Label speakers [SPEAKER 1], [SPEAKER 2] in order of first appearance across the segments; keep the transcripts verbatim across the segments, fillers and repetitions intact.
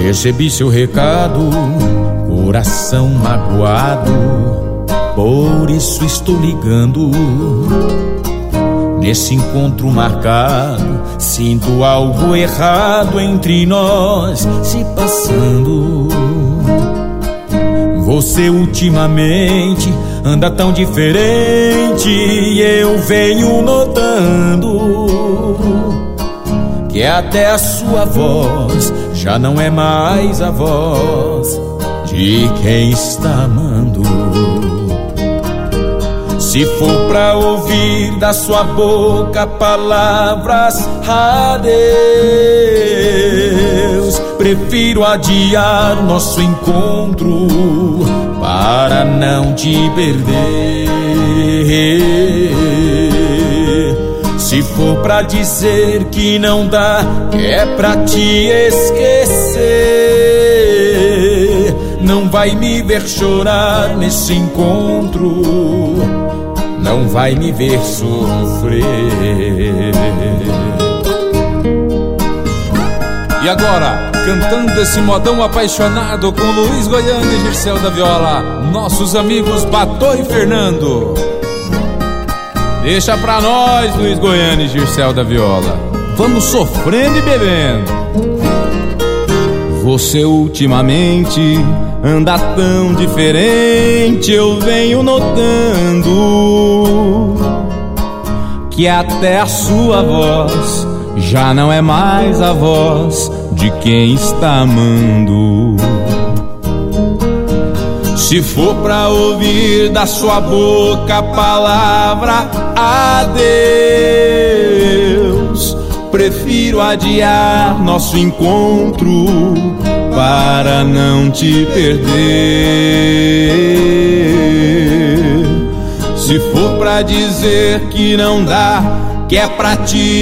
[SPEAKER 1] Recebi seu recado, coração magoado, por isso estou ligando. Nesse encontro marcado, sinto algo errado entre nós se passando. Você ultimamente anda tão diferente e eu venho notando que até a sua voz já não é mais a voz de quem está amando. Se for pra ouvir da sua boca palavras adeus, prefiro adiar nosso encontro para não te perder. Se for pra dizer que não dá, que é pra te esquecer, não vai me ver chorar nesse encontro, não vai me ver sofrer.
[SPEAKER 2] E agora, cantando esse modão apaixonado com Luiz Goiânia e Gircel da Viola, nossos amigos Batô e Fernando. Deixa pra nós, Luiz Goiânia e Gircel da Viola. Vamos sofrendo e bebendo. Você ultimamente anda tão diferente, eu venho notando que até a sua voz já não é mais a voz de quem está amando. Se for pra ouvir da sua boca a palavra adeus, prefiro adiar nosso encontro para não te perder. Se for pra dizer que não dá, que é pra te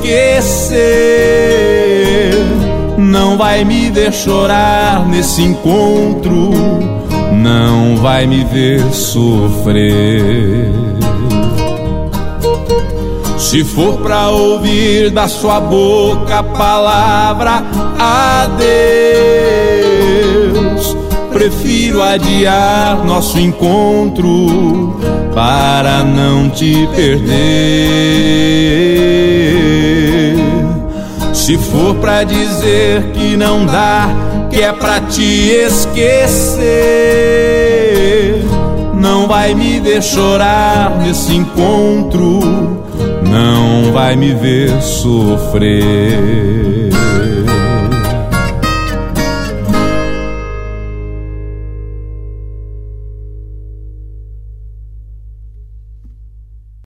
[SPEAKER 2] esquecer, não vai me ver chorar nesse encontro, não vai me ver sofrer. Se for pra ouvir da sua boca a palavra adeus, prefiro adiar nosso encontro para não te perder. Se for pra dizer que não dá, que é pra te esquecer, não vai me ver chorar nesse encontro, não vai me ver sofrer.